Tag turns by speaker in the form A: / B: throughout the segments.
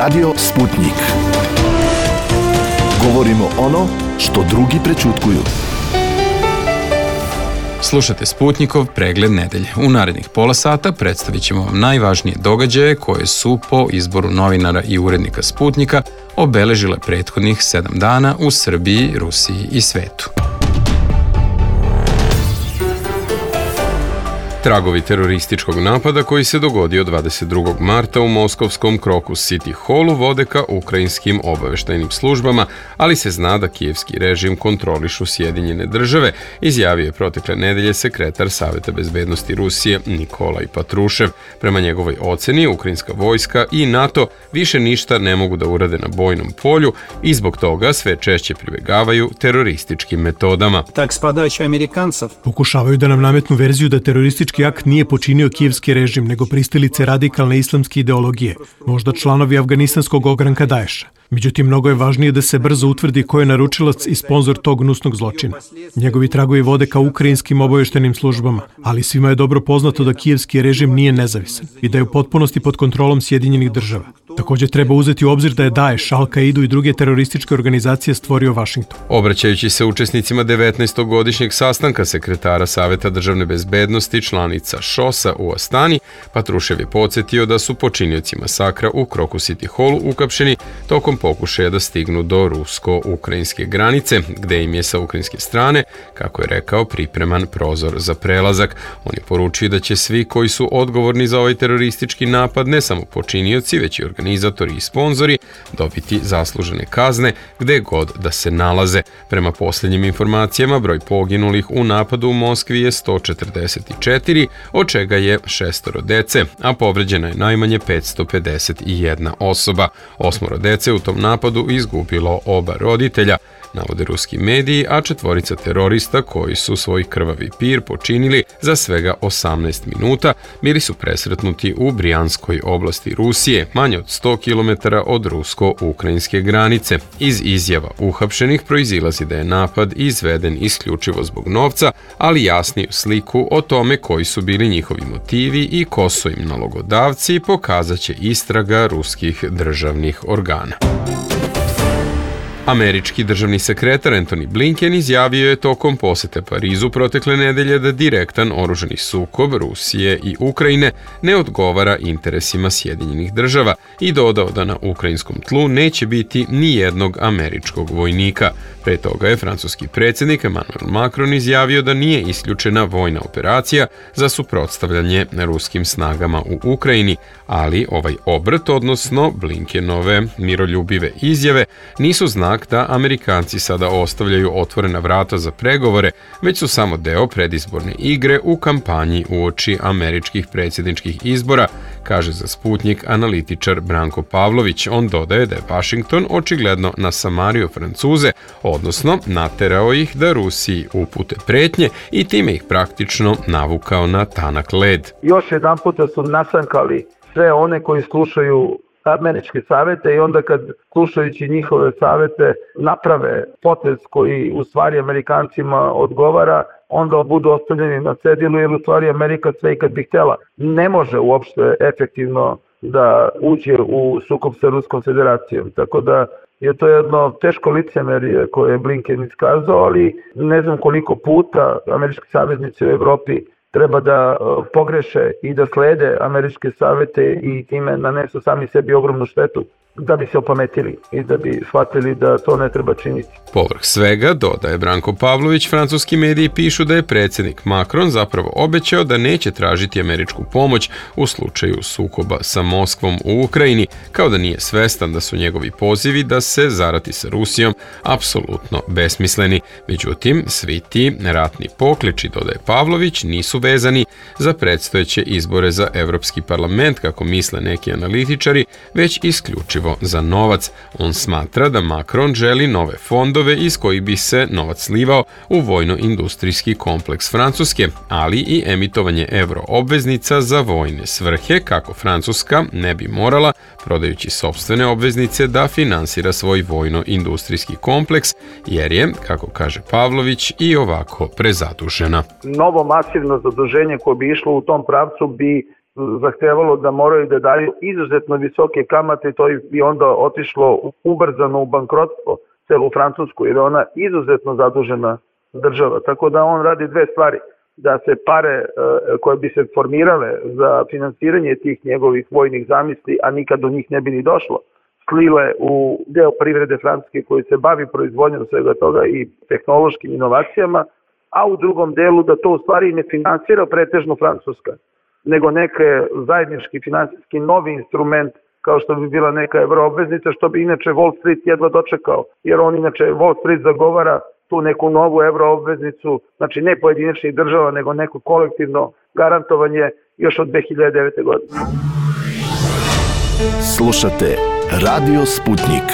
A: Radio Sputnik. Govorimo ono što drugi prećutkuju.
B: Slušate Sputnikov pregled nedelje. U narednih pola sata predstavit ćemo vam najvažnije događaje koje su po izboru novinara i urednika Sputnika obeležile prethodnih 7 dana u Srbiji, Rusiji i svetu. Tragovi terorističkog napada koji se dogodio 22. marta u moskovskom Crocus City Hallu vode ka ukrajinskim obaveštajnim službama, ali se zna da kijevski režim kontrolišu Sjedinjene države, izjavio je protekle nedelje sekretar Saveta bezbednosti Rusije Nikolaj Patrušev. Prema njegovoj oceni, ukrajinska vojska i NATO više ništa ne mogu da urade na bojnom polju i zbog toga sve češće pribegavaju terorističkim metodama.
C: Tak s podaća Amerikancev
D: pokušavaju da nam nametnu verziju da teroristički akt nije počinio kijevski režim, nego pristalice radikalne islamske ideologije, možda članovi afganistanskog ogranka Daesha. Međutim, mnogo je važnije da se brzo utvrdi ko je naručilac i sponzor tog gnusnog zločina. Njegovi tragovi vode ka ukrajinskim obaveštajnim službama, ali svima je dobro poznato da kijevski režim nije nezavisan i da je u potpunosti pod kontrolom Sjedinjenih država. Također treba uzeti u obzir da je Daesh, Al-Kaidu i druge terorističke organizacije stvorio Washington.
B: Obraćajući se učesnicima 19. sastanka sekretara Saveta državne bezbednosti članica ŠOS-a u Astani, Patrušev je podsjetio da su počinioci masakra u Crocus City Hallu ukapšeni tokom pokušaja da stignu do rusko-ukrajinske granice, gde im je sa ukrajinske strane, kako je rekao, pripreman prozor za prelazak. On je poručio da će svi koji su odgovorni za ovaj teroristički napad, ne samo počinioci, već i organizatori i sponzori, dobiti zaslužene kazne gde god da se nalaze. Prema posljednjim informacijama, broj poginulih u napadu u Moskvi je 144, od čega je 6 dece, a povređena je najmanje 551 osoba. 8 dece u tom napadu izgubilo oba roditelja, navode ruski mediji, a 4 terorista koji su svoj krvavi pir počinili za svega 18 minuta bili su presretnuti u Brijanskoj oblasti Rusije, manje od 100 km od rusko-ukrajinske granice. Iz izjava uhapšenih proizilazi da je napad izveden isključivo zbog novca, ali jasniju sliku o tome koji su bili njihovi motivi i ko su im nalogodavci pokazat će istraga ruskih državnih organa. Američki državni sekretar Antony Blinken izjavio je tokom posete Parizu protekle nedelje da direktan oružani sukob Rusije i Ukrajine ne odgovara interesima Sjedinjenih država i dodao da na ukrajinskom tlu neće biti ni jednog američkog vojnika. Pre toga je francuski predsjednik Emmanuel Macron izjavio da nije isključena vojna operacija za suprotstavljanje ruskim snagama u Ukrajini, ali ovaj obrt, odnosno Blinkenove miroljubive izjave, nisu znak da Amerikanci sada ostavljaju otvorena vrata za pregovore, već su samo deo predizborne igre u kampanji uoči američkih predsjedničkih izbora, kaže za Sputnik analitičar Branko Pavlović. On dodaje da je Washington očigledno nasamario Francuze, odnosno naterao ih da Rusiji upute pretnje i time ih praktično navukao na tanak led.
E: Još jedan puta su nasankali sve one koji slušaju američke savete i onda kad slušajući njihove savete naprave potez koji u stvari Amerikancima odgovara, onda budu ostavljeni na cedilu jer u stvari Amerika sve i kad bi htjela ne može uopšte efektivno da uđe u sukob sa Ruskom federacijom. Tako da je to jedno teško licemerje koje je Blinken iskazao, ali ne znam koliko puta američki saveznici u Evropi treba da pogreše i da slede američke savete i time nanesu sami sebi ogromnu štetu da bi se opametili i da bi shvatili da to ne treba činiti.
B: Povrh svega, dodaje Branko Pavlović, francuski mediji pišu da je predsjednik Macron zapravo obećao da neće tražiti američku pomoć u slučaju sukoba sa Moskvom u Ukrajini, kao da nije svestan da su njegovi pozivi da se zarati sa Rusijom apsolutno besmisleni. Međutim, svi ti ratni pokliči, dodaje Pavlović, nisu vezani za predstojeće izbore za Evropski parlament, kako misle neki analitičari, već isključivo za novac. On smatra da Macron želi nove fondove iz kojih bi se novac slivao u vojno-industrijski kompleks Francuske, ali i emitovanje euroobveznica za vojne svrhe, kako Francuska ne bi morala, prodajući sopstvene obveznice, da finansira svoj vojno-industrijski kompleks, jer je, kako kaže Pavlović, i ovako prezadužena.
E: Novo masivno zaduženje koje bi išlo u tom pravcu bi zahtevalo da moraju da daju izuzetno visoke kamate, to bi onda otišlo ubrzano u bankrotstvo celu Francusku, jer je ona izuzetno zadužena država. Tako da on radi dve stvari, da se pare koje bi se formirale za finansiranje tih njegovih vojnih zamisli, a nikad do njih ne bi ni došlo, slile u deo privrede Francuske koji se bavi proizvodnjom svega toga i tehnološkim inovacijama, a u drugom delu da to u stvari ne finansira pretežno Francuska, nego neke zajednički finansijski novi instrument kao što bi bila neka evroobveznica, što bi inače Wall Street jedva dočekao, jer on inače Wall Street zagovara tu neku novu evroobveznicu, znači ne pojedinačnih država, nego neko kolektivno garantovanje još od 2009. godine.
A: Slušate Radio Sputnik.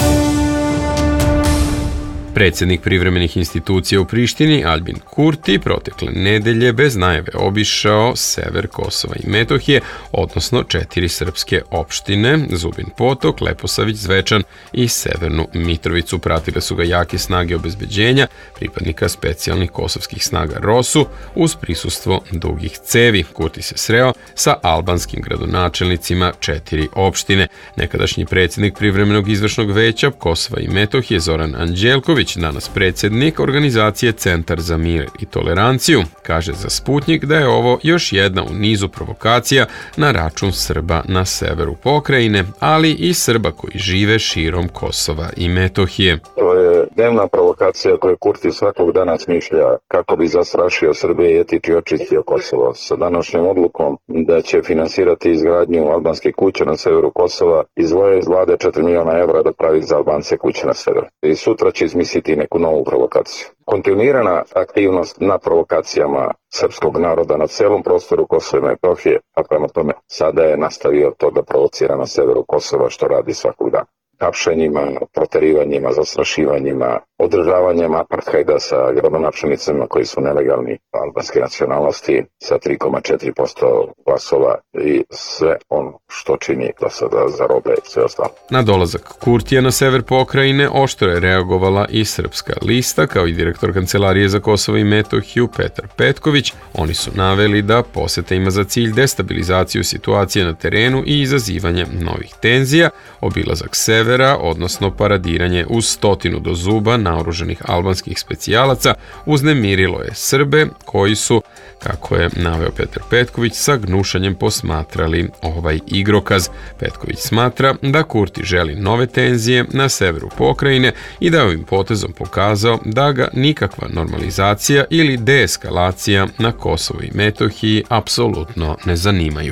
B: Predsjednik privremenih institucija u Prištini, Albin Kurti, protekle nedelje bez najave obišao sever Kosova i Metohije, odnosno 4 srpske opštine, Zubin Potok, Leposavić, Zvečan i Severnu Mitrovicu. Pratile su ga jake snage obezbeđenja, pripadnika specijalnih kosovskih snaga ROSU, uz prisustvo dugih cevi. Kurti se sreo sa albanskim gradonačelnicima 4 opštine. Nekadašnji predsjednik privremenog izvršnog veća Kosova i Metohije, Zoran Anđelković, danas predsjednik organizacije Centar za mir i toleranciju, kaže za Sputnik da je ovo još jedna u nizu provokacija na račun Srba na severu pokrajine, ali i Srba koji žive širom Kosova i Metohije.
F: To je dnevna provokacija koju Kurti svakog dana smišlja kako bi zastrašio Srbije i etički očistio Kosovo. Sa današnjom odlukom da će finansirati izgradnju albanskih kuća na severu Kosova, izdvojio iz vlade 4 miliona evra da pravi za Albance kuće na severu. I sutra će izmisliti neku novu provokaciju. Kontinuirana aktivnost na provokacijama srpskog naroda na celom prostoru Kosova i Metohije, a prema tome sada je nastavio to da provocira na severu Kosova, što radi svakog dana. Hapšenjima, proterivanjima, zastrašivanjima, održavanjem apartheida sa gradonačelnicima koji su nelegalni albanske nacionalnosti sa 3,4% glasova i sve ono što čini do sada za robe i sve ostalo.
B: Na dolazak Kurtija na sever pokrajine oštro je reagovala i Srpska lista, kao i direktor Kancelarije za Kosovo i Metohiju Petar Petković. Oni su naveli da poseta ima za cilj destabilizaciju situacije na terenu i izazivanje novih tenzija. Obilazak severa, odnosno paradiranje uz 100 do zuba naoruženih albanskih specijalaca, uznemirilo je Srbe koji su, kako je naveo Petar Petković, sa gnušanjem posmatrali ovaj igrokaz. Petković smatra da Kurti želi nove tenzije na severu pokrajine i da je ovim potezom pokazao da ga nikakva normalizacija ili deeskalacija na Kosovu i Metohiji apsolutno ne zanimaju.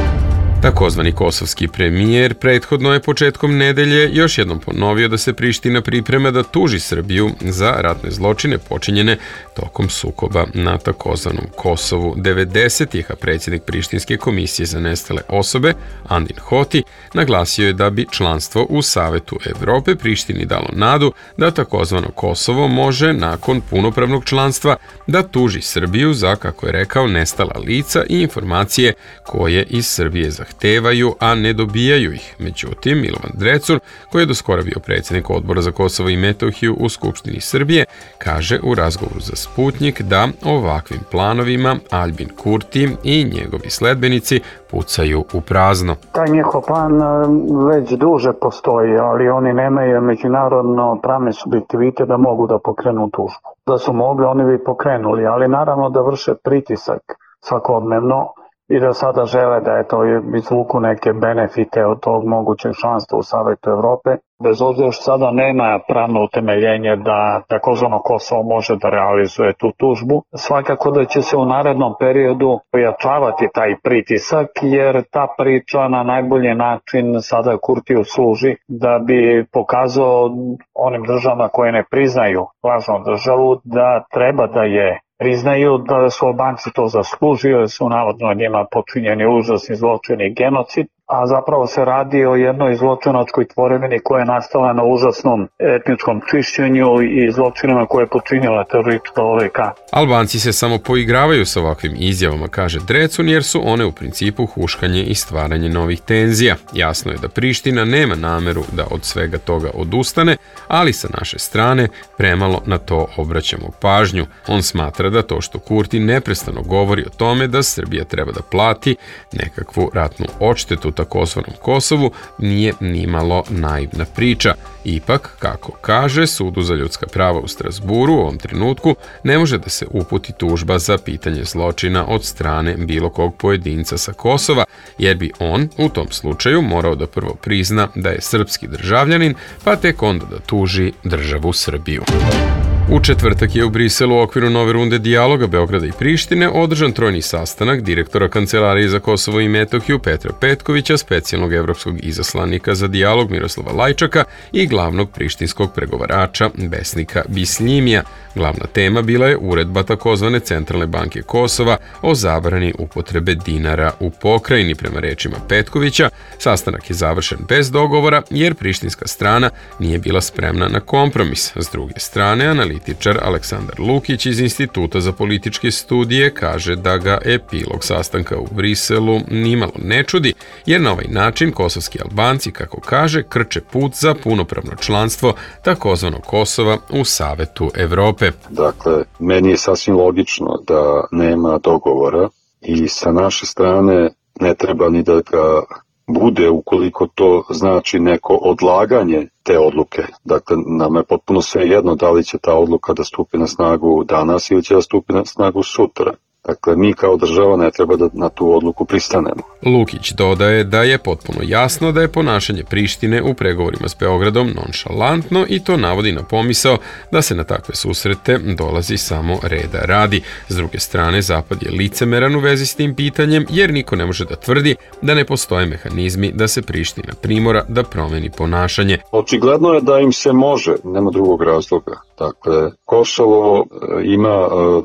B: Takozvani kosovski premijer prethodno je početkom nedelje još jednom ponovio da se Priština priprema da tuži Srbiju za ratne zločine počinjene tokom sukoba na takozvanom Kosovu 90-ih, a predsjednik Prištinske komisije za nestale osobe, Andin Hoti, naglasio je da bi članstvo u Savetu Evrope Prištini dalo nadu da takozvano Kosovo može nakon punopravnog članstva da tuži Srbiju za, kako je rekao, nestala lica i informacije koje iz Srbije zahtevaju, a ne dobijaju ih. Međutim, Milovan Drecun, koji je doskora bio predsjednik Odbora za Kosovo i Metohiju u Skupštini Srbije, kaže u razgovoru za Sputnik da ovakvim planovima Albin Kurti i njegovi sledbenici pucaju u prazno.
C: Taj njihov plan već duže postoji, ali oni nemaju međunarodno pravne subjektivite da mogu da pokrenu tužbu. Da su mogli, oni bi pokrenuli, ali naravno da vrše pritisak svakodnevno i da sada žele da izvuku neke benefite od tog mogućeg članstva u Savetu Evrope. Bez obzira što sada nema pravno utemeljenje da takozvano Kosovo može da realizuje tu tužbu, svakako da će se u narednom periodu pojačavati taj pritisak, jer ta priča na najbolji način sada Kurtiju služi da bi pokazao onim državama koje ne priznaju lažnu državu da treba da je priznaju, da su Albanci to zaslužili, da su navodno njima počinjeni užasni zločini i genocid, a zapravo se radi o jednoj zločinačkoj tvorevini koja je nastala na užasnom etničkom čišćenju i zločinima koje je počinila teroristička OVK.
B: Albanci se samo poigravaju sa ovakvim izjavama, kaže Drecun, jer su one u principu huškanje i stvaranje novih tenzija. Jasno je da Priština nema nameru da od svega toga odustane, ali sa naše strane premalo na to obraćamo pažnju. On smatra da to što Kurti neprestano govori o tome da Srbija treba da plati nekakvu ratnu odštetu takozvanom Kosovu nije nimalo naivna priča. Ipak, kako kaže Sudu za ljudska prava u Strasburu, u ovom trenutku ne može da se uputi tužba za pitanje zločina od strane bilo kog pojedinca sa Kosova, jer bi on u tom slučaju morao da prvo prizna da je srpski državljanin, pa tek onda da tuži državu Srbiju. U četvrtak je u Briselu u okviru nove runde dijaloga Beograda i Prištine održan trojni sastanak direktora Kancelarije za Kosovo i Metohiju Petra Petkovića, specijalnog evropskog izaslanika za dijalog Miroslava Lajčaka i glavnog prištinskog pregovarača Besnika Bisljimija. Glavna tema bila je uredba takozvane Centralne banke Kosova o zabrani upotrebe dinara u pokrajini. Prema rečima Petkovića, sastanak je završen bez dogovora jer prištinska strana nije bila spremna na kompromis. S druge strane, analitičar Aleksandar Lukić iz Instituta za političke studije kaže da ga epilog sastanka u Briselu nimalo ne čudi, jer na ovaj način kosovski Albanci, kako kaže, krče put za punopravno članstvo takozvanog Kosova u Savetu Evrope.
F: Dakle, meni je sasvim logično da nema dogovora i sa naše strane ne treba ni da ga bude ukoliko to znači neko odlaganje te odluke. Dakle, nama je potpuno svejedno da li će ta odluka da stupi na snagu danas ili će da stupi na snagu sutra. Dakle, mi kao država ne treba da na tu odluku pristanemo.
B: Lukić dodaje da je potpuno jasno da je ponašanje Prištine u pregovorima s Beogradom nonšalantno i to navodi na pomisao da se na takve susrete dolazi samo reda radi. S druge strane, Zapad je licemeran u vezi s tim pitanjem jer niko ne može da tvrdi da ne postoje mehanizmi da se Priština primora da promeni ponašanje.
F: Očigledno je da im se može, nema drugog razloga. Dakle, Kosovo ima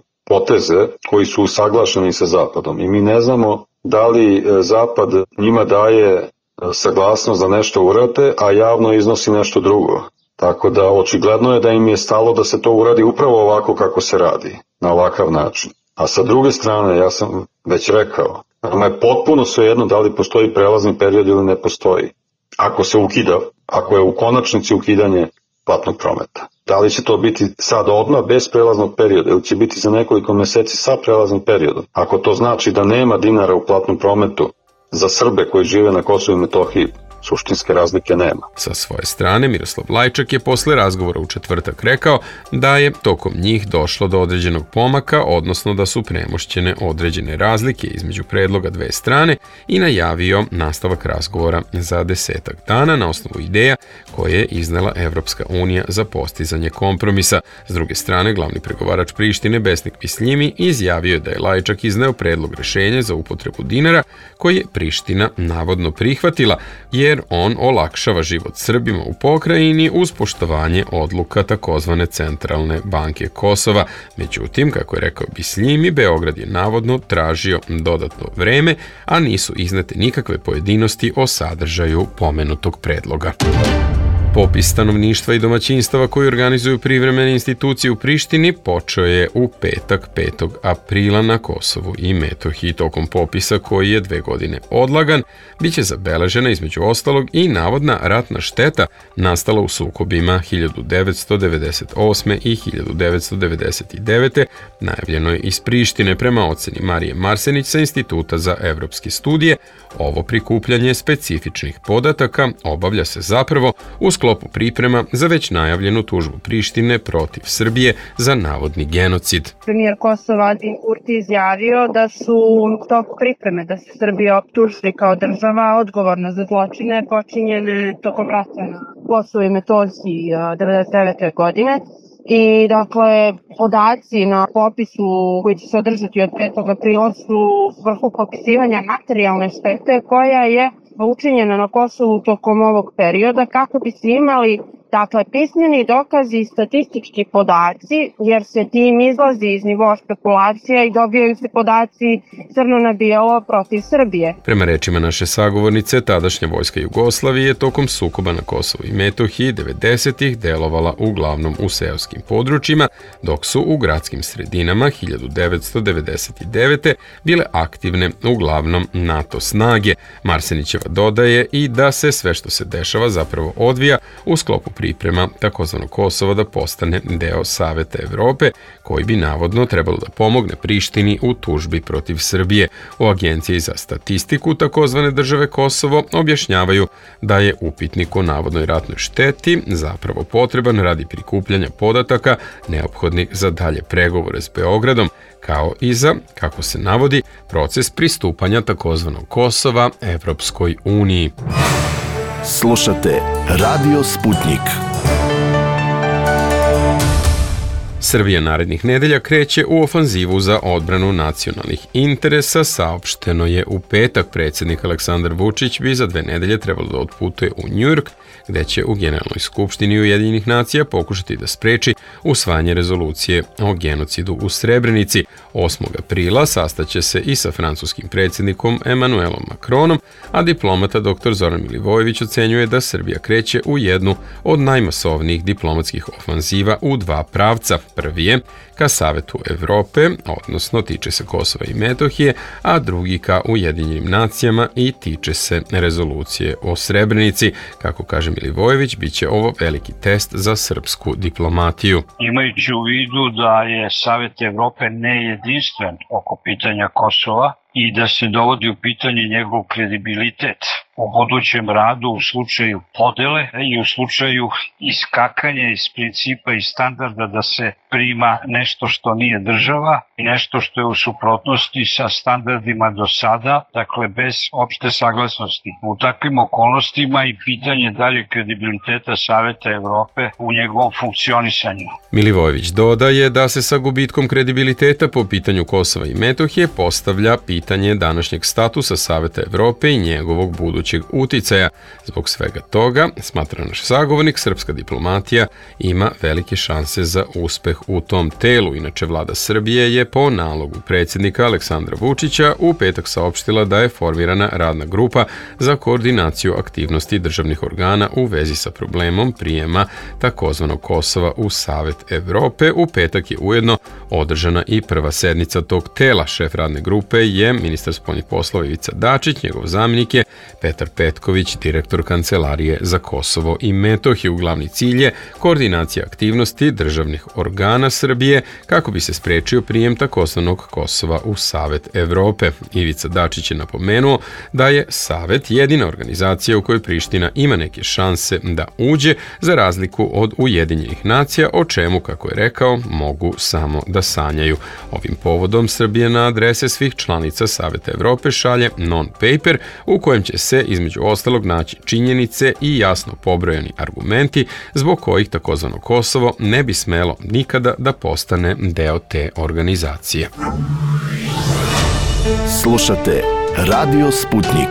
F: poteze koji su usaglašeni sa Zapadom i mi ne znamo da li Zapad njima daje saglasnost da nešto urade, a javno iznosi nešto drugo. Tako da očigledno je da im je stalo da se to uradi upravo ovako kako se radi, na ovakav način. A sa druge strane, ja sam već rekao, nama je potpuno svejedno da li postoji prelazni period ili ne postoji. Ako se ukida, ako je u konačnici ukidanje platnog prometa. Da li će to biti sad odmah bez prelaznog perioda ili će biti za nekoliko meseci sa prelaznim periodom? Ako to znači da nema dinara u platnom prometu za Srbe koji žive na Kosovu i Metohiji, suštinske razlike nema.
B: Sa svoje strane, Miroslav Lajčak je posle razgovora u četvrtak rekao da je tokom njih došlo do određenog pomaka, odnosno da su premošćene određene razlike između predloga dve strane i najavio nastavak razgovora za 10 dana na osnovu ideja koje je iznela Evropska unija za postizanje kompromisa. S druge strane, glavni pregovarač Prištine Besnik Bisljimi izjavio je da je Lajčak izneo predlog rešenja za upotrebu dinara koji je Priština navodno prihvatila, jer on olakšava život Srbima u pokrajini uz poštovanje odluka takozvane Centralne banke Kosova. Međutim, kako je rekao Bisljimi, Beograd je navodno tražio dodatno vreme, a nisu iznete nikakve pojedinosti o sadržaju pomenutog predloga. Popis stanovništva i domaćinstava koji organizuju privremene institucije u Prištini počeo je u petak 5. aprila na Kosovu i Metohiji. Tokom popisa, koji je 2 godine odlagan, biće zabeležena između ostalog i navodna ratna šteta nastala u sukobima 1998. i 1999. Najavljeno je iz Prištine. Prema oceni Marije Marsenić sa Instituta za evropske studije, ovo prikupljanje specifičnih podataka obavlja se zapravo u sklopu priprema za već najavljenu tužbu Prištine protiv Srbije za navodni genocid.
G: Premijer Kosova Aljbin Kurti izjavio da su tokom pripreme da se Srbija optuži kao država odgovorna za zločine počinjene tokom rata na Kosovu i Metohiji 1999. godine. I dakle, podaci na popisu koji će se održati od 5. aprila su vrhu popisivanja materijalne štete koja je učinjena na Kosovu tokom ovog perioda kako bi se imali Dakle, pismeni dokazi i statistički podaci, jer se tim izlazi iz nivoa spekulacija i dobijaju se podaci crno na bijelo protiv Srbije.
B: Prema rečima naše sagovornice, tadašnja vojska Jugoslavije tokom sukoba na Kosovu i Metohiji 90-ih delovala uglavnom u seoskim područjima, dok su u gradskim sredinama 1999. bile aktivne uglavnom NATO snage. Marsenićeva dodaje i da se sve što se dešava zapravo odvija u sklopu priprema takozvanog Kosova da postane deo Saveta Evrope, koji bi navodno trebalo da pomogne Prištini u tužbi protiv Srbije. U Agenciji za statistiku takozvane države Kosovo objašnjavaju da je upitnik o navodnoj ratnoj šteti zapravo potreban radi prikupljanja podataka neophodnih za dalje pregovore s Beogradom, kao i za, kako se navodi, proces pristupanja takozvanog Kosova Evropskoj uniji.
A: Slušate Radio Sputnik.
B: Srbija narednih nedelja kreće u ofanzivu za odbranu nacionalnih interesa, saopšteno je u petak. Predsjednik Aleksandar Vučić bi za 2 nedelje trebalo da otputuje u Njujork, gde će u Generalnoj skupštini Ujedinjenih nacija pokušati da spreči usvajanje rezolucije o genocidu u Srebrenici. 8. aprila sastaće se i sa francuskim predsjednikom Emmanuelom Macronom, a diplomata dr. Zoran Milivojević ocenjuje da Srbija kreće u jednu od najmasovnijih diplomatskih ofanziva u 2 pravca. Prvi je ka Savetu Evrope, odnosno tiče se Kosova i Metohije, a drugi ka Ujedinjenim nacijama i tiče se rezolucije o Srebrenici. Kako kaže Milivojević, bit će ovo veliki test za srpsku diplomatiju.
H: Imajući u vidu da je Savet Evrope nejedinstven oko pitanja Kosova i da se dovodi u pitanje njegov kredibilitet u budućem radu u slučaju podele i u slučaju iskakanja iz principa i standarda da se prima nešto što nije država i nešto što je u suprotnosti sa standardima do sada, dakle bez opšte saglasnosti. U takvim okolnostima i pitanje dalje kredibiliteta Saveta Evrope u njegovom funkcionisanju.
B: Milivojević dodaje da se sa gubitkom kredibiliteta po pitanju Kosova i Metohije postavlja pitanje današnjeg statusa Saveta Evrope i njegovog budućeg uticaja. Zbog svega toga, smatra naš sagovornik, srpska diplomatija ima velike šanse za uspeh u tom telu. Inače, vlada Srbije je po nalogu predsjednika Aleksandra Vučića u petak saopštila da je formirana radna grupa za koordinaciju aktivnosti državnih organa u vezi sa problemom prijema takozvanog Kosova u Savet Evrope. U petak je ujedno održana i prva sednica tog tela. Šef radne grupe je ministar spoljnih poslova Ivica Dačić, njegov zamjenik je Petar Petković, direktor Kancelarije za Kosovo i Metohiju. Glavni cilj je koordinacija aktivnosti državnih organa Srbije kako bi se sprečio prijem takozvanog Kosova u Savet Evrope. Ivica Dačić je napomenuo da je Savet jedina organizacija u kojoj Priština ima neke šanse da uđe, za razliku od Ujedinjenih nacija, o čemu, kako je rekao, mogu samo da sanjaju. Ovim povodom Srbija na adrese svih članica Saveta Evrope šalje non-paper u kojem će se između ostalog naći činjenice i jasno pobrojani argumenti zbog kojih takozvano Kosovo ne bi smelo nikada da postane deo te organizacije.
A: Slušate Radio Sputnik.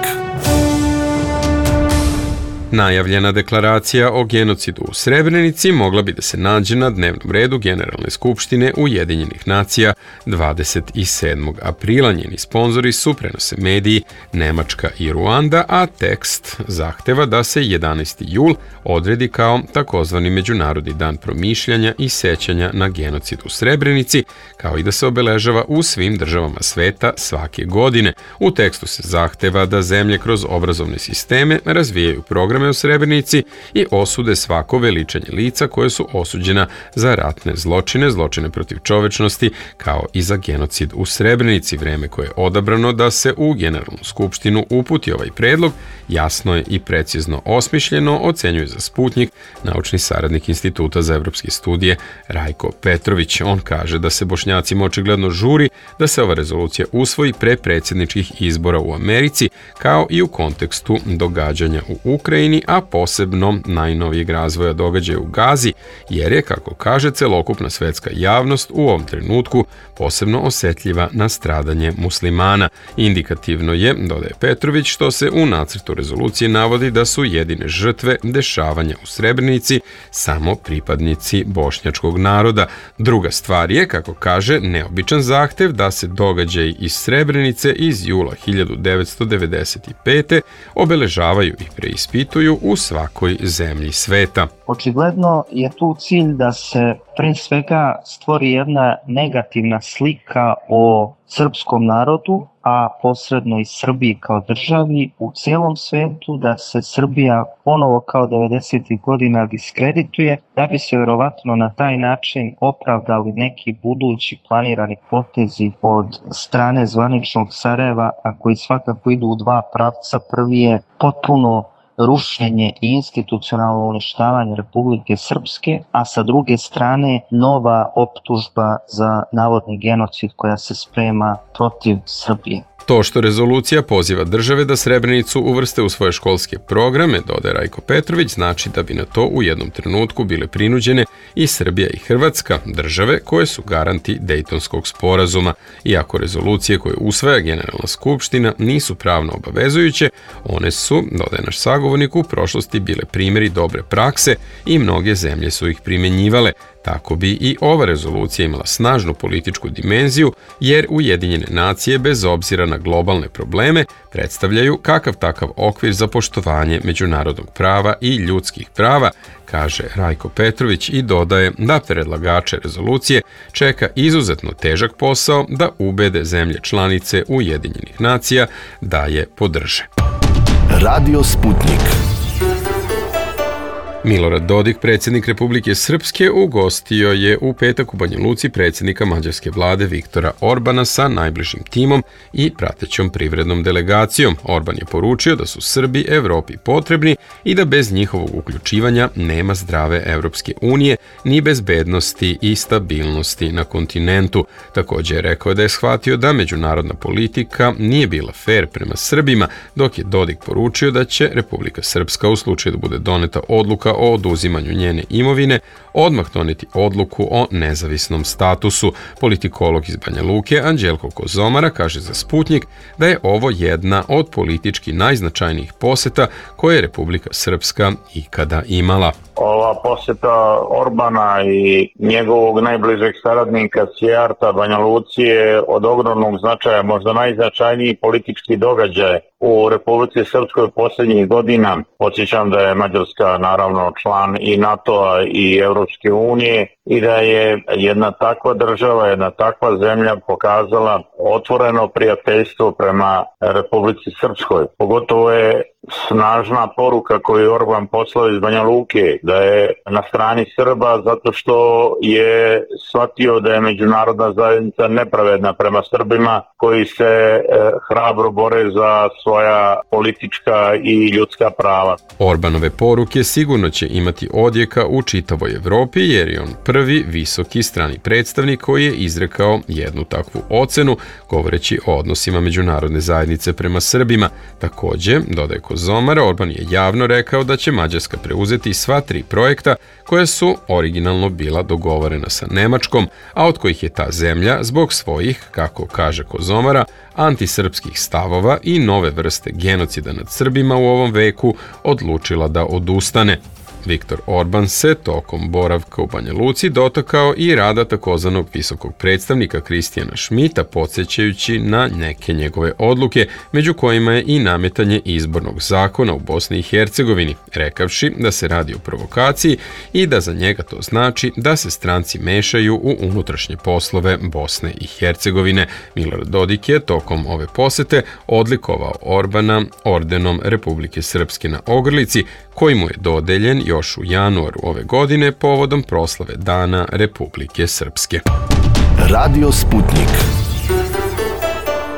B: Najavljena deklaracija o genocidu u Srebrenici mogla bi da se nađe na dnevnom redu Generalne skupštine Ujedinjenih nacija 27. aprila. Njeni sponzori su, prenose mediji, Nemačka i Ruanda, a tekst zahteva da se 11. jul odredi kao takozvani Međunarodni dan promišljanja i sećanja na genocid u Srebrenici, kao i da se obeležava u svim državama sveta svake godine. U tekstu se zahteva da zemlje kroz obrazovne sisteme razvijaju programe u Srebrenici i osude svako veličanje lica koje su osuđena za ratne zločine, zločine protiv čovečnosti, kao i za genocid u Srebrenici. Vreme koje je odabrano da se u Generalnu skupštinu uputi ovaj predlog jasno je i precizno osmišljeno, ocenjuje za Sputnik naučni saradnik Instituta za evropske studije Rajko Petrović. On kaže da se Bošnjacima očigledno žuri da se ova rezolucija usvoji pre predsjedničkih izbora u Americi, kao i u kontekstu događanja u Ukrajini, Palestini, a posebno najnovijeg razvoja događaja u Gazi, jer je, kako kaže, celokupna svetska javnost u ovom trenutku posebno osetljiva na stradanje muslimana. Indikativno je, dodaje Petrović, što se u nacrtu rezolucije navodi da su jedine žrtve dešavanja u Srebrenici samo pripadnici bošnjačkog naroda. Druga stvar je, kako kaže, neobičan zahtev da se događaj iz Srebrenice iz jula 1995. obeležavaju i preispituju u svakoj zemlji sveta.
I: Očigledno je tu cilj da se pre svega stvori jedna negativna slika o srpskom narodu, a posredno i Srbiji kao državi u celom svetu, da se Srbija ponovo kao 90. godina diskredituje, da bi se verovatno na taj način opravdali neki budući planirani potezi od strane zvaničnog Sarajeva, a koji svakako idu u dva pravca. Prvi je potpuno rušenje i institucionalno uništavanje Republike Srpske, a sa druge strane nova optužba za navodni genocid koja se sprema protiv Srbije.
B: To što rezolucija poziva države da Srebrenicu uvrste u svoje školske programe, dodaje Rajko Petrović, znači da bi na to u jednom trenutku bile prinuđene i Srbija i Hrvatska, države koje su garanti Dejtonskog sporazuma. Iako rezolucije koje usvaja Generalna skupština nisu pravno obavezujuće, one su, dodaje naš sagovornik, u prošlosti bile primjeri dobre prakse i mnoge zemlje su ih primjenjivale. Tako bi i ova rezolucija imala snažnu političku dimenziju, jer Ujedinjene nacije, bez obzira na globalne probleme, predstavljaju kakav takav okvir za poštovanje međunarodnog prava i ljudskih prava, kaže Rajko Petrović i dodaje da predlagače rezolucije čeka izuzetno težak posao da ubede zemlje članice Ujedinjenih nacija da je podrže.
A: Radio Sputnik.
B: Milorad Dodik, predsjednik Republike Srpske, ugostio je u petak u Banja Luci predsjednika mađarske vlade Viktora Orbana sa najbližim timom i pratećom privrednom delegacijom. Orban je poručio da su Srbi Evropi potrebni i da bez njihovog uključivanja nema zdrave Evropske unije ni bezbednosti i stabilnosti na kontinentu. Također je rekao da je shvatio da međunarodna politika nije bila fair prema Srbima, dok je Dodik poručio da će Republika Srpska u slučaju da bude doneta odluka o oduzimanju njene imovine odmah doneti odluku o nezavisnom statusu. Politikolog iz Banja Luke Anđelko Kozomara kaže za Sputnik da je ovo jedna od politički najznačajnijih poseta koje je Republika Srpska ikada imala.
J: Ova poseta Orbana i njegovog najbližeg saradnika Sijarta Banja Luci je od ogromnog značaja, možda najznačajniji politički događaj u Republici Srpskoj posljednjih godina. Podsjećam da je Mađarska naravno član i NATO-a i Evropske unije i da je jedna takva država, jedna takva zemlja pokazala otvoreno prijateljstvo prema Republici Srpskoj. Pogotovo je snažna poruka koju je Orban poslao iz Banja Luke, da je na strani Srba zato što je shvatio da je međunarodna zajednica nepravedna prema Srbima koji se hrabro bore za svoja politička i ljudska prava.
B: Orbanove poruke sigurno će imati odjeka u čitavoj Evropi, jer je on prvi visoki strani predstavnik koji je izrekao jednu takvu ocenu, govoreći o odnosima međunarodne zajednice prema Srbima. Također, dodaje Kozomara, Orban je javno rekao da će Mađarska preuzeti sva 3 projekta koja su originalno bila dogovorena sa Nemačkom, a od kojih je ta zemlja zbog svojih, kako kaže Kozomara, antisrpskih stavova i nove vrste genocida nad Srbima u ovom veku odlučila da odustane. Viktor Orban se tokom boravka u Banja Luci dotakao i rada takozvanog visokog predstavnika Kristijana Šmita, podsjećajući na neke njegove odluke, među kojima je i nametanje izbornog zakona u Bosni i Hercegovini, rekavši da se radi o provokaciji i da za njega to znači da se stranci mešaju u unutrašnje poslove Bosne i Hercegovine. Milorad Dodik je tokom ove posete odlikovao Orbana ordenom Republike Srpske na ogrlici, koji mu je dodeljen još u januaru ove godine povodom proslave Dana Republike Srpske.
A: Radio Sputnik.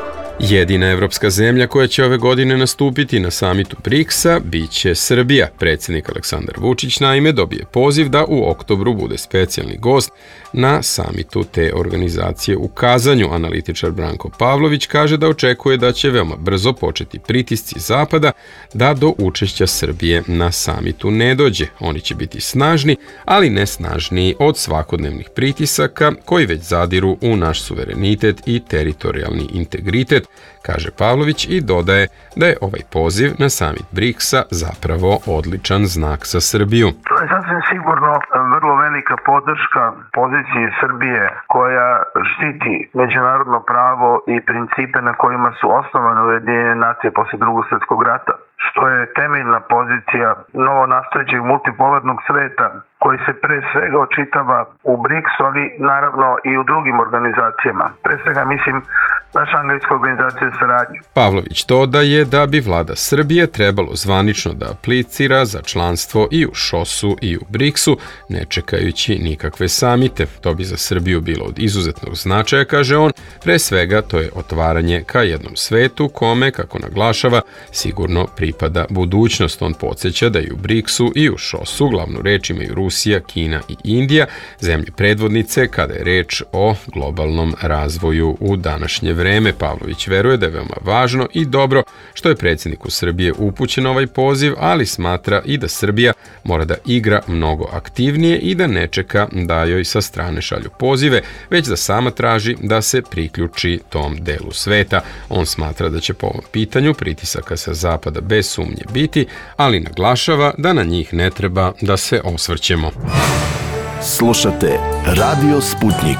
B: Jedina evropska zemlja koja će ove godine nastupiti na samitu BRICS-a biće Srbija. Predsjednik Aleksandar Vučić naime dobije poziv da u oktobru bude specijalni gost na samitu te organizacije u Kazanju. Analitičar Branko Pavlović kaže da očekuje da će veoma brzo početi pritisci Zapada da do učešća Srbije na samitu ne dođe. Oni će biti snažni, ali ne snažniji od svakodnevnih pritisaka koji već zadiru u naš suverenitet i teritorijalni integritet, kaže Pavlović i dodaje da je ovaj poziv na samit BRICS-a zapravo odličan znak za Srbiju.
E: To je sasvim sigurno vrlo velika podrška poziciji Srbije koja štiti međunarodno pravo i principe na kojima su osnovane Ujedinjene nacije posle Drugog svjetskog rata, što je temeljna pozicija novonastojećeg multipolarnog sveta koji se pre svega očitava u BRICS-u, ali naravno i u drugim organizacijama. Pre svega mislim naša anglijska organizacija saradnje.
B: Pavlović dodaje da bi vlada Srbije trebalo zvanično da aplicira za članstvo i u ŠOS-u i u BRICS-u, ne čekajući nikakve samite. To bi za Srbiju bilo od izuzetnog značaja, kaže on. Pre svega to je otvaranje ka jednom svetu kome, kako naglašava, sigurno pripada budućnost. On podsjeća da i u BRICS-u i u ŠOS-u glavnu reč imaju Rusija, Kina i Indija, zemlje predvodnice kada je reč o globalnom razvoju u današnje vreme. Pavlović veruje da je veoma važno i dobro što je predsjedniku Srbije upućen ovaj poziv, ali smatra i da Srbija mora da igra mnogo aktivnije i da ne čeka da joj sa strane šalju pozive, već da sama traži da se priključi tom delu sveta. On smatra da će po ovom pitanju pritisaka sa zapada bez sumnje biti, ali naglašava da na njih ne treba da se osvrćemo.
A: Slušate Radio Sputnik.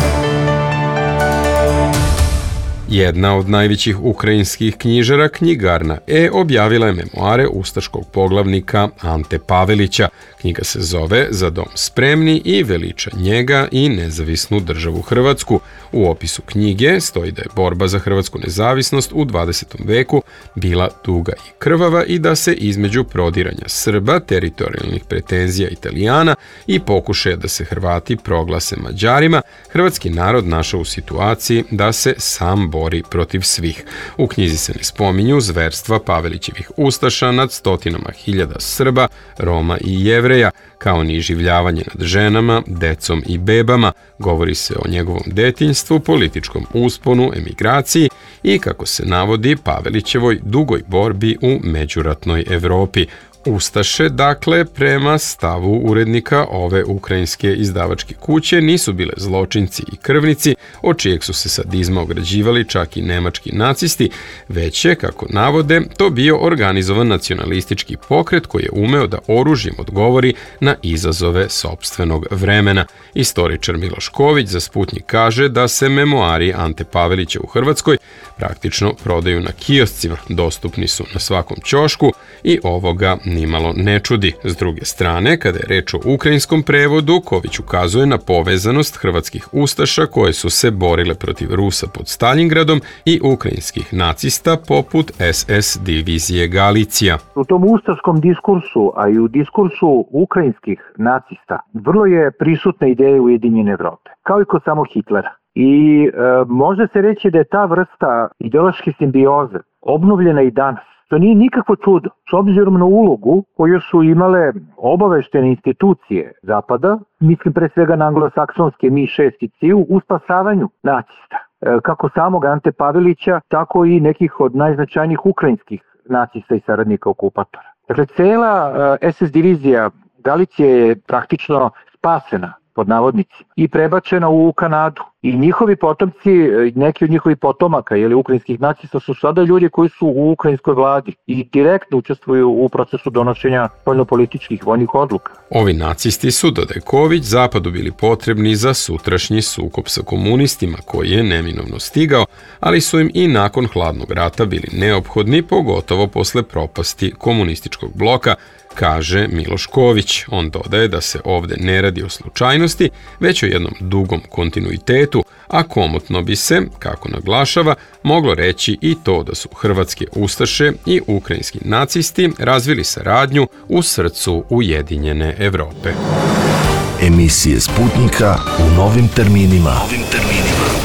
B: Jedna od najvećih ukrajinskih knjižara, knjigarna objavila je memoare ustaškog poglavnika Ante Pavelića. Knjiga se zove Za dom spremni i veliča njega i nezavisnu državu Hrvatsku. U opisu knjige stoji da je borba za hrvatsku nezavisnost u 20. veku bila duga i krvava i da se između prodiranja Srba, teritorijalnih pretenzija Italijana i pokušaja da se Hrvati proglase Mađarima, hrvatski narod našao u situaciji da se sam bori protiv svih. U knjizi se ne spominju zverstva Pavelićevih ustaša nad stotinama hiljada Srba, Roma i Jevreja, kao ni življavanje nad ženama, decom i bebama. Govori se o njegovom detinjstvu, političkom usponu, emigraciji i, kako se navodi, Pavelićevoj dugoj borbi u međuratnoj Evropi. Ustaše, dakle, prema stavu urednika ove ukrajinske izdavačke kuće, nisu bile zločinci i krvnici, od čijeg su se sadizma ograđivali čak i nemački nacisti, već je, kako navode, to bio organizovan nacionalistički pokret koji je umeo da oružjem odgovori na izazove sopstvenog vremena. Istoričar Miloš Ković za Sputnik kaže da se memoari Ante Pavelića u Hrvatskoj praktično prodaju na kioscima, dostupni su na svakom ćošku i ovoga nimalo ne čudi. S druge strane, kada je reč o ukrajinskom prevodu, Ković ukazuje na povezanost hrvatskih ustaša koje su se borile protiv Rusa pod Staljingradom i ukrajinskih nacista poput SS divizije Galicija.
K: U tom ustaškom diskursu, a i u diskursu ukrajinskih nacista, vrlo je prisutna ideja Ujedinjene Evrope, kao i kod samog Hitlera. I može se reći da je ta vrsta ideološke simbioze obnovljena i danas. To nije nikakvo čudo, s obzirom na ulogu koju su imale obaveštene institucije Zapada, mislim pre svega na anglosaksonske MI6 i CIU, u spasavanju nacista. Kako samog Ante Pavelića, tako i nekih od najznačajnijih ukrajinskih nacista i saradnika okupatora. Dakle, cela SS divizija Galicije je praktično spasena, pod navodnici, i prebačena u Kanadu. I njihovi potomci, neki od njihovih potomaka, ukrajinskih nacista, su sada ljudi koji su u ukrajinskoj vladi i direktno učestvuju u procesu donošenja spoljnopolitičkih vojnih odluka.
B: Ovi nacisti su, dodaje Ković, Zapadu bili potrebni za sutrašnji sukob sa komunistima koji je neminovno stigao, ali su im i nakon hladnog rata bili neophodni, pogotovo posle propasti komunističkog bloka, kaže Miloš Ković. On dodaje da se ovde ne radi o slučajnosti, već o jednom dugom kontinuitetu, a komotno bi se, kako naglašava, moglo reći i to da su hrvatske ustaše i ukrajinski nacisti razvili saradnju u srcu Ujedinjene Evrope.
A: Emisije Sputnika u novim terminima.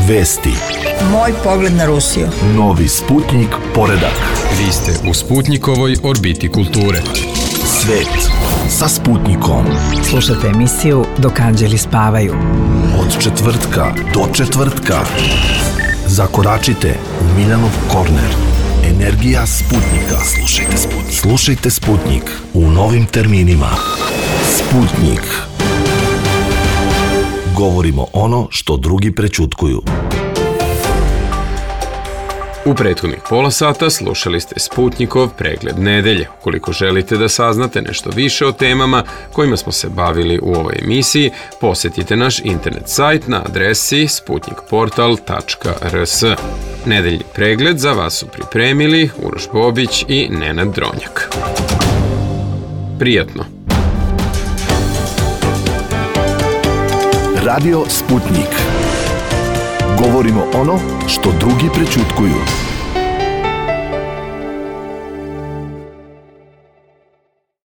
A: Vesti.
L: Moj pogled na Rusiju.
A: Novi Sputnik poredak.
B: Vi ste u Sputnikovoj orbiti kulture.
A: Svet sa Sputnikom.
L: Slušajte emisiju Dok anđeli spavaju.
A: Od četvrtka do četvrtka. Zakoračite u Miljanov korner. Energija Sputnika. Slušajte Sputnik. Slušajte Sputnik u novim terminima. Sputnik. Govorimo ono što drugi prećutkuju.
B: U prethodnih pola sata slušali ste Sputnikov pregled nedelje. Ukoliko želite da saznate nešto više o temama kojima smo se bavili u ovoj emisiji, posjetite naš internet sajt na adresi sputnikportal.rs. Nedeljni pregled za vas su pripremili Uroš Bobić i Nenad Dronjak. Prijatno!
A: Radio Sputnik. Govorimo ono što drugi prećutkuju.